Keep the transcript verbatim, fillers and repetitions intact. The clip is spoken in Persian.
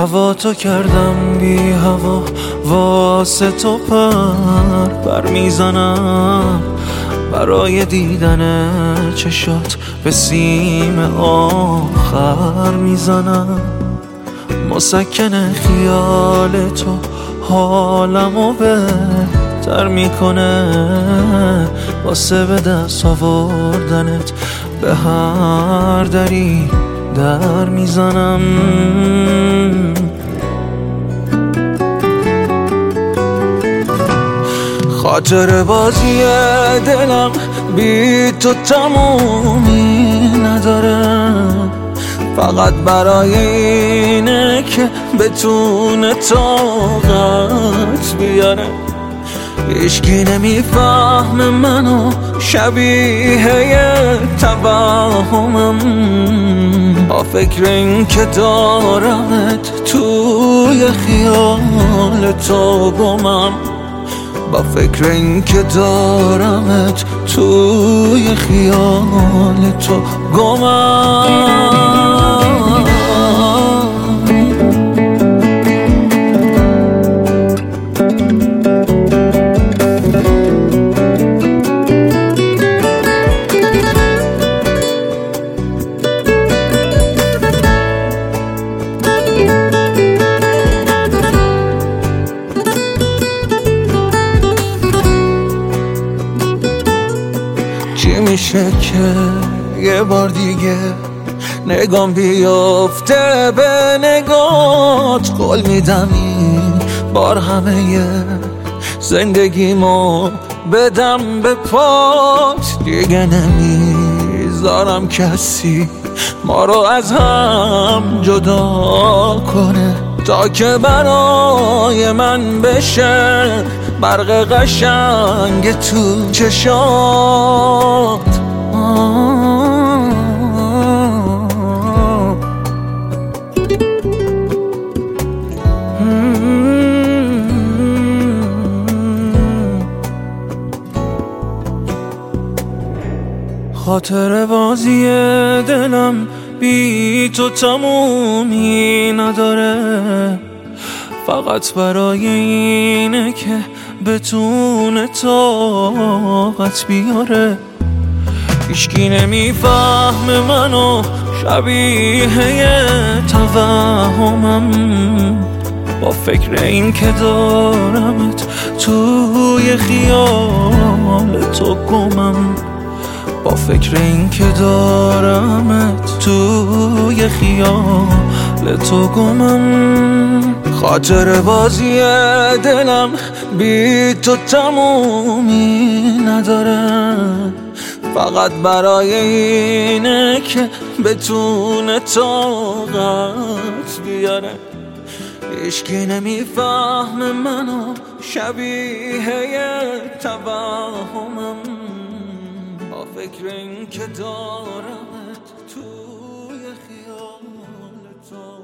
هوا تو کردم بی هوا، واسه تو پر بر میزنم، برای دیدن چشات به سیم آخر میزنم. مسکن خیال تو حالمو بهتر میکنه، واسه به دست آوردنت به هر دری در میزنم. خاطر بازی دلم بی تو تمومی نداره، فقط برای اینه که بتونه طاقت بیاره. هیچکی نمیفهمه منو، شبیه توهمم، با فکر این که دارمت توی خیال تو گمم، با فکر این که دارمت توی خیال تو گمم. چی میشه که یه بار دیگه نگام بیفته به نگات؟ قول میدم این بار همه زندگیمو بدم به پات. دیگه نمیذارم کسی ما رو از هم جدا کنه، تا که برای من بشه برق قشنگ تو چشات. خاطر بازی دلم بی تو تمومی نداره، فقط برای اینه که بتونه طاقت بیاره. هیچکی نمیفهمه منو، شبیه توهمم، با فکر این که دارمت توی خیال تو گمم، با فکر این که دارمت توی خیال تو گمم. خاطر بازی دلم بی تو تمومی نداره، فقط برای اینه که بتونه طاقت بیاره. هیچکی نمیفهمه منو، شبیه توهمم، با فکر این که دارمت توی خیال تو